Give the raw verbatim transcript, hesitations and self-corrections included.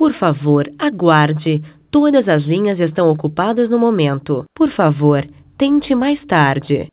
Por favor, aguarde. Todas as linhas estão ocupadas no momento. Por favor, tente mais tarde.